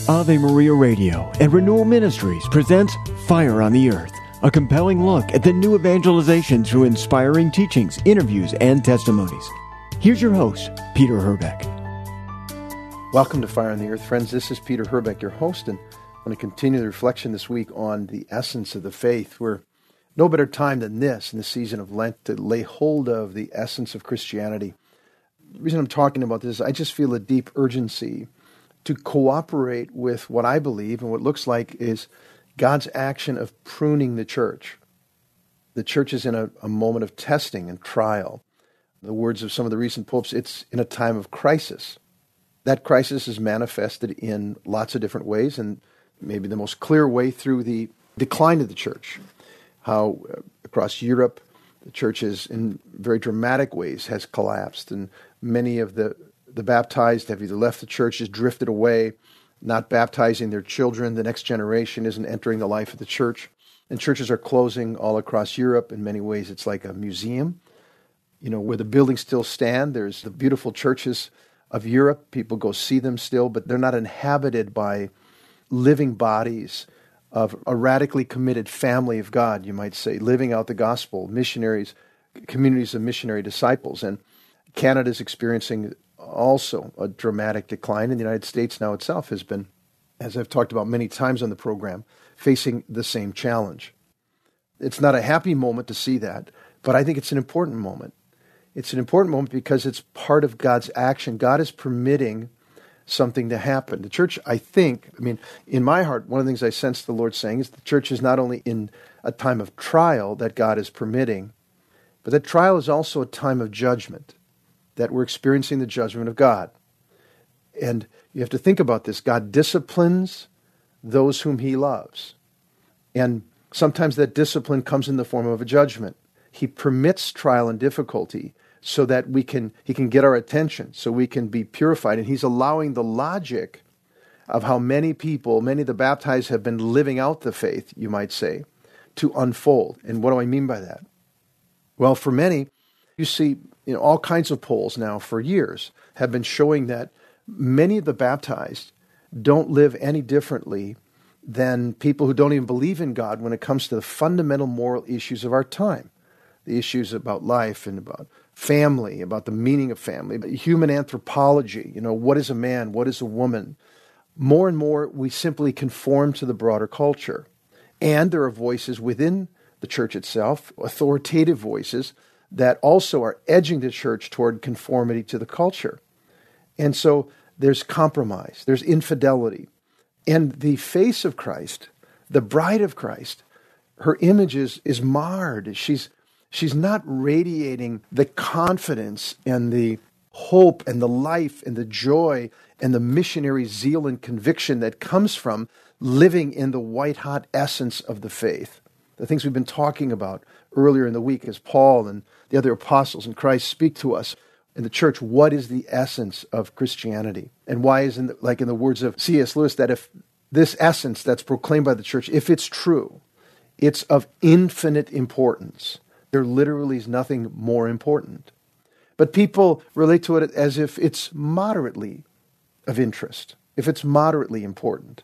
Ave Maria Radio and Renewal Ministries presents Fire on the Earth, a compelling look at the new evangelization through inspiring teachings, interviews, and testimonies. Here's your host, Peter Herbeck. Welcome to Fire on the Earth, friends. This is Peter Herbeck, your host, and I want to continue the reflection this week on the essence of the faith. We're no better time than this in the season of Lent to lay hold of the essence of Christianity. The reason I'm talking about this is I just feel a deep urgency to cooperate with what I believe and what looks like is God's action of pruning the church. The church is in a moment of testing and trial. In the words of some of the recent popes, it's in a time of crisis. That crisis is manifested in lots of different ways, and maybe the most clear way through the decline of the church. How across Europe, the church is in very dramatic ways has collapsed, and many of the baptized have either left the church, has drifted away, not baptizing their children. The next generation isn't entering the life of the church. And churches are closing all across Europe. In many ways, it's like a museum. You know, where the buildings still stand, there's the beautiful churches of Europe. People go see them still, but they're not inhabited by living bodies of a radically committed family of God, you might say, living out the gospel, missionaries, communities of missionary disciples. And Canada's experiencing also a dramatic decline, and the United States now itself has been, as I've talked about many times on the program, facing the same challenge. It's not a happy moment to see that, but I think it's an important moment. It's an important moment because it's part of God's action. God is permitting something to happen. The church, in my heart, one of the things I sense the Lord saying is the church is not only in a time of trial that God is permitting, but that trial is also a time of judgment, that we're experiencing the judgment of God. And you have to think about this. God disciplines those whom He loves. And sometimes that discipline comes in the form of a judgment. He permits trial and difficulty so that He can get our attention, so we can be purified. And He's allowing the logic of how many people, many of the baptized have been living out the faith, you might say, to unfold. And what do I mean by that? Well, for many, you see, all kinds of polls now for years have been showing that many of the baptized don't live any differently than people who don't even believe in God when it comes to the fundamental moral issues of our time. The issues about life and about family, about the meaning of family, about human anthropology, what is a man, what is a woman. More and more, we simply conform to the broader culture. And there are voices within the church itself, authoritative voices, that also are edging the church toward conformity to the culture. And so there's compromise, there's infidelity. And the face of Christ, the bride of Christ, her image is marred. She's not radiating the confidence and the hope and the life and the joy and the missionary zeal and conviction that comes from living in the white-hot essence of the faith. The things we've been talking about earlier in the week as Paul and the other apostles in Christ speak to us in the church. What is the essence of Christianity? And why isn't, like in the words of C.S. Lewis, that if this essence that's proclaimed by the church, if it's true, it's of infinite importance. There literally is nothing more important. But people relate to it as if it's moderately of interest, if it's moderately important.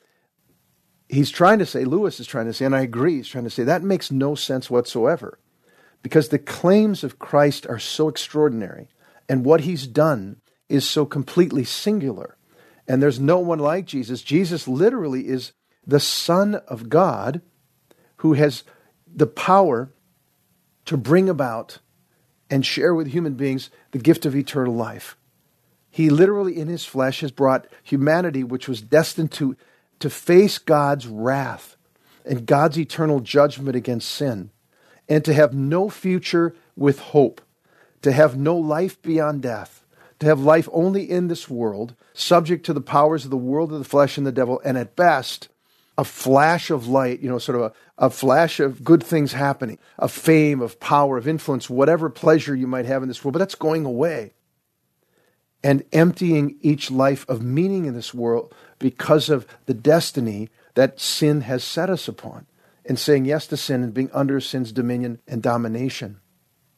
He's trying to say, Lewis is trying to say, and I agree, he's trying to say, that makes no sense whatsoever. Because the claims of Christ are so extraordinary, and what He's done is so completely singular. And there's no one like Jesus. Jesus literally is the Son of God who has the power to bring about and share with human beings the gift of eternal life. He literally in His flesh has brought humanity, which was destined to face God's wrath and God's eternal judgment against sin, and to have no future with hope, to have no life beyond death, to have life only in this world, subject to the powers of the world of the flesh and the devil, and at best, a flash of light, sort of a flash of good things happening, of fame, of power, of influence, whatever pleasure you might have in this world, but that's going away. And emptying each life of meaning in this world because of the destiny that sin has set us upon, and saying yes to sin and being under sin's dominion and domination.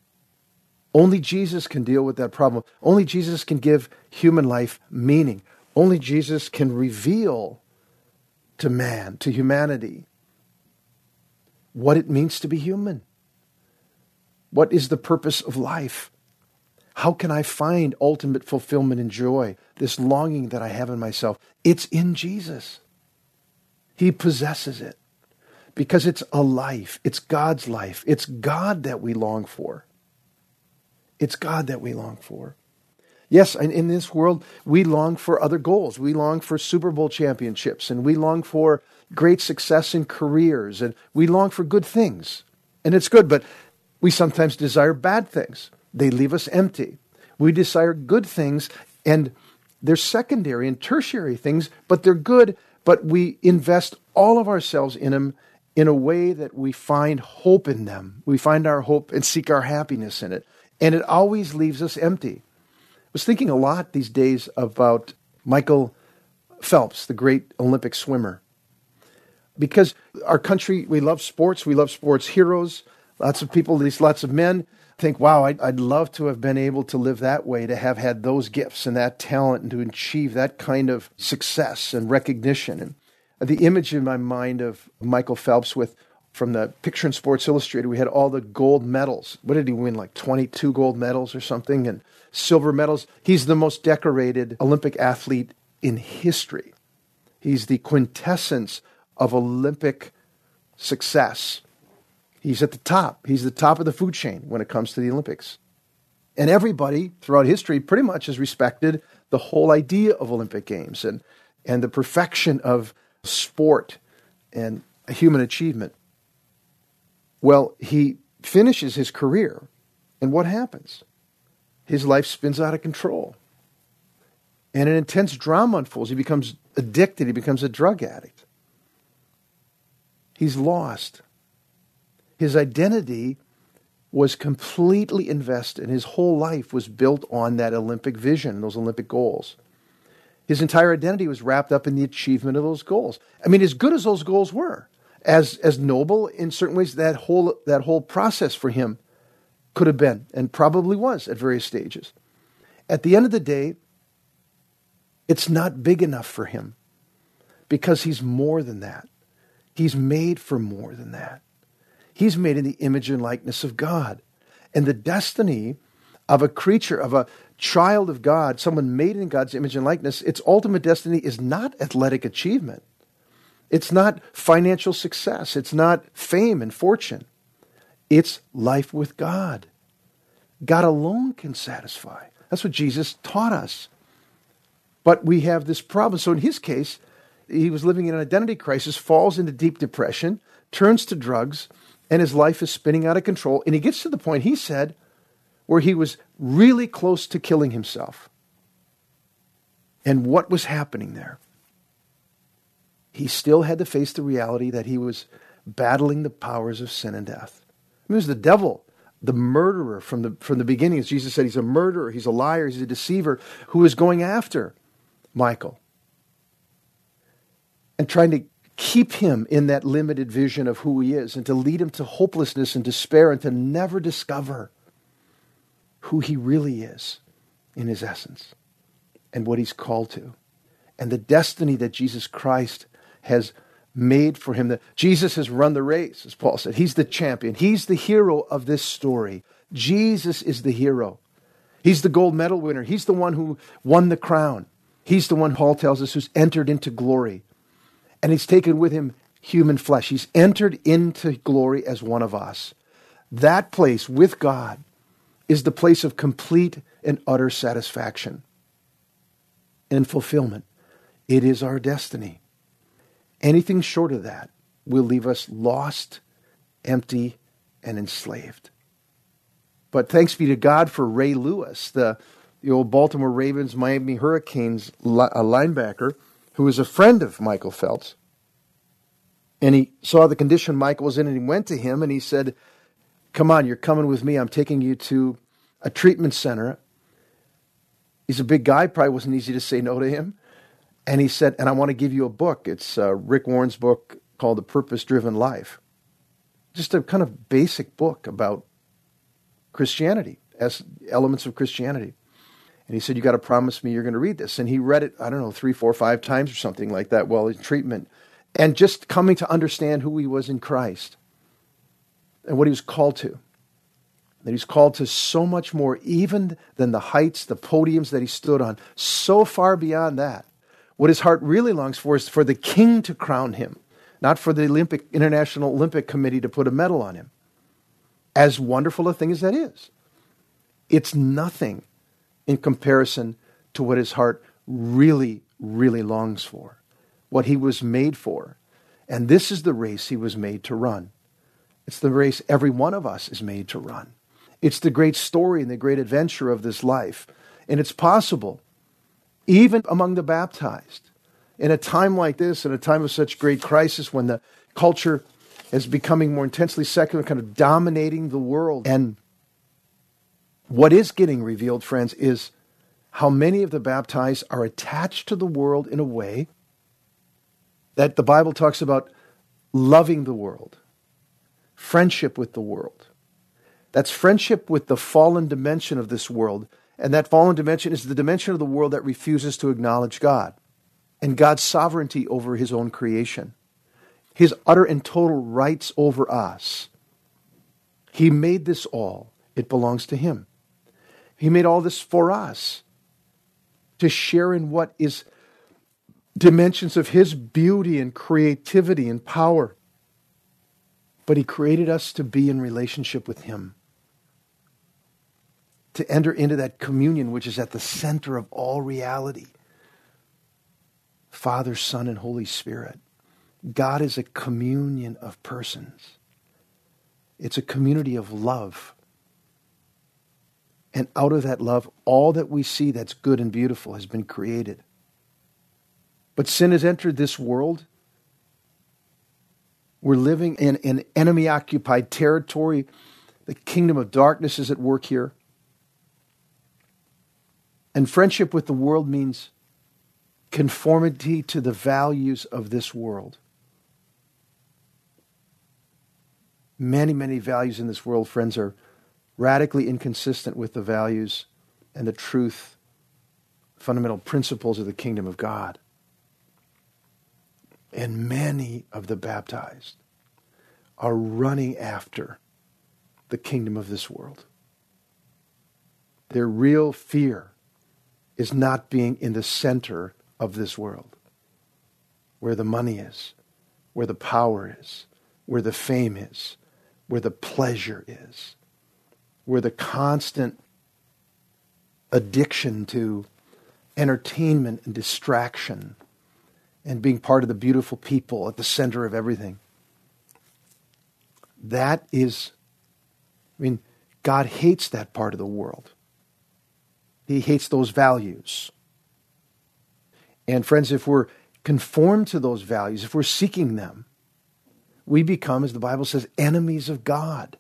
Only Jesus can deal with that problem. Only Jesus can give human life meaning. Only Jesus can reveal to man, to humanity, what it means to be human. What is the purpose of life? How can I find ultimate fulfillment and joy? This longing that I have in myself. It's in Jesus. He possesses it because it's a life. It's God's life. It's God that we long for. It's God that we long for. Yes, and in this world, we long for other goals. We long for Super Bowl championships, and we long for great success in careers, and we long for good things. And it's good, but we sometimes desire bad things. They leave us empty. We desire good things, and they're secondary and tertiary things, but they're good, but we invest all of ourselves in them in a way that we find hope in them. We find our hope and seek our happiness in it. And it always leaves us empty. I was thinking a lot these days about Michael Phelps, the great Olympic swimmer. Because our country, we love sports heroes. Lots of people, lots of men think, wow, I'd love to have been able to live that way, to have had those gifts and that talent and to achieve that kind of success and recognition. And the image in my mind of Michael Phelps from the picture in Sports Illustrated, we had all the gold medals. What did he win, like 22 gold medals or something? And silver medals. He's the most decorated Olympic athlete in history. He's the quintessence of Olympic success. He's at the top. He's the top of the food chain when it comes to the Olympics. And everybody throughout history pretty much has respected the whole idea of Olympic Games and the perfection of sport and human achievement. Well, he finishes his career, and what happens? His life spins out of control. And an intense drama unfolds. He becomes addicted. He becomes a drug addict. He's lost. His identity was completely invested, and his whole life was built on that Olympic vision, those Olympic goals. His entire identity was wrapped up in the achievement of those goals. I mean, as good as those goals were, as noble in certain ways, that whole process for him could have been, and probably was at various stages. At the end of the day, it's not big enough for him because he's more than that. He's made for more than that. He's made in the image and likeness of God. And the destiny of a creature, of a child of God, someone made in God's image and likeness, its ultimate destiny is not athletic achievement. It's not financial success. It's not fame and fortune. It's life with God. God alone can satisfy. That's what Jesus taught us. But we have this problem. So in his case, he was living in an identity crisis, falls into deep depression, turns to drugs, and his life is spinning out of control. And he gets to the point, he said, where he was really close to killing himself. And what was happening there? He still had to face the reality that he was battling the powers of sin and death. It was the devil, the murderer from the beginning. As Jesus said, he's a murderer, he's a liar, he's a deceiver who is going after Michael and trying to keep him in that limited vision of who he is and to lead him to hopelessness and despair and to never discover who he really is in his essence and what he's called to and the destiny that Jesus Christ has made for him. That Jesus has run the race, as Paul said. He's the champion. He's the hero of this story. Jesus is the hero. He's the gold medal winner. He's the one who won the crown. He's the one, Paul tells us, who's entered into glory. And he's taken with him human flesh. He's entered into glory as one of us. That place with God is the place of complete and utter satisfaction and fulfillment. It is our destiny. Anything short of that will leave us lost, empty, and enslaved. But thanks be to God for Ray Lewis, the old Baltimore Ravens, Miami Hurricanes linebacker, who was a friend of Michael Phelps. And he saw the condition Michael was in, and he went to him and he said, "Come on, you're coming with me. I'm taking you to a treatment center." He's a big guy. Probably wasn't easy to say no to him. And he said, "And I want to give you a book." It's Rick Warren's book called The Purpose-Driven Life. Just a kind of basic book about Christianity, as elements of Christianity. And he said, you got to promise me you're going to read this. And he read it, 3, 4, 5 times or something like that while in treatment. And just coming to understand who he was in Christ and what he was called to. That he's called to so much more even than the heights, the podiums that he stood on. So far beyond that. What his heart really longs for is for the king to crown him, not for the International Olympic Committee to put a medal on him. As wonderful a thing as that is. It's nothing in comparison to what his heart really, really longs for, what he was made for. And this is the race he was made to run. It's the race every one of us is made to run. It's the great story and the great adventure of this life. And it's possible, even among the baptized, in a time like this, in a time of such great crisis, when the culture is becoming more intensely secular, kind of dominating the world. And what is getting revealed, friends, is how many of the baptized are attached to the world in a way that the Bible talks about loving the world, friendship with the world. That's friendship with the fallen dimension of this world. And that fallen dimension is the dimension of the world that refuses to acknowledge God and God's sovereignty over his own creation. His utter and total rights over us. He made this all. It belongs to him. He made all this for us to share in what is dimensions of his beauty and creativity and power. But he created us to be in relationship with him. To enter into that communion which is at the center of all reality. Father, Son, and Holy Spirit. God is a communion of persons. It's a community of love. And out of that love, all that we see that's good and beautiful has been created. But sin has entered this world. We're living in an enemy-occupied territory. The kingdom of darkness is at work here. And friendship with the world means conformity to the values of this world. Many, many values in this world, friends, are radically inconsistent with the values and the truth, fundamental principles of the kingdom of God. And many of the baptized are running after the kingdom of this world. Their real fear is not being in the center of this world, where the money is, where the power is, where the fame is, where the pleasure is, where the constant addiction to entertainment and distraction and being part of the beautiful people at the center of everything. That is, God hates that part of the world. He hates those values. And friends, if we're conformed to those values, if we're seeking them, we become, as the Bible says, enemies of God.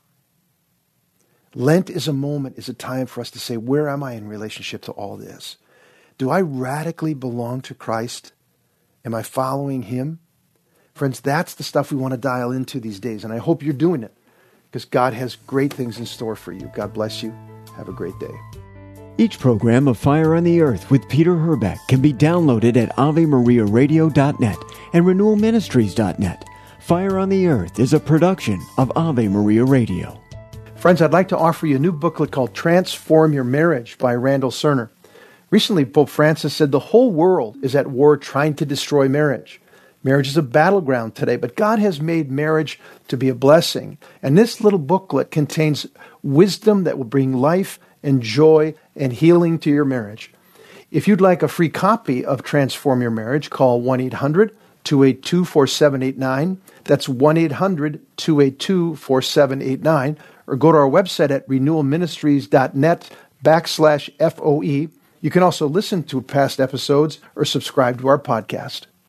Lent is a time for us to say, where am I in relationship to all this? Do I radically belong to Christ? Am I following him? Friends, that's the stuff we want to dial into these days, and I hope you're doing it, because God has great things in store for you. God bless you. Have a great day. Each program of Fire on the Earth with Peter Herbeck can be downloaded at AveMariaRadio.net and RenewalMinistries.net. Fire on the Earth is a production of Ave Maria Radio. Friends, I'd like to offer you a new booklet called Transform Your Marriage by Randall Cerner. Recently, Pope Francis said the whole world is at war trying to destroy marriage. Marriage is a battleground today, but God has made marriage to be a blessing. And this little booklet contains wisdom that will bring life and joy and healing to your marriage. If you'd like a free copy of Transform Your Marriage, call 1-800-282-4789. That's 1-800-282-4789. Or go to our website at renewalministries.net/FOE. You can also listen to past episodes or subscribe to our podcast.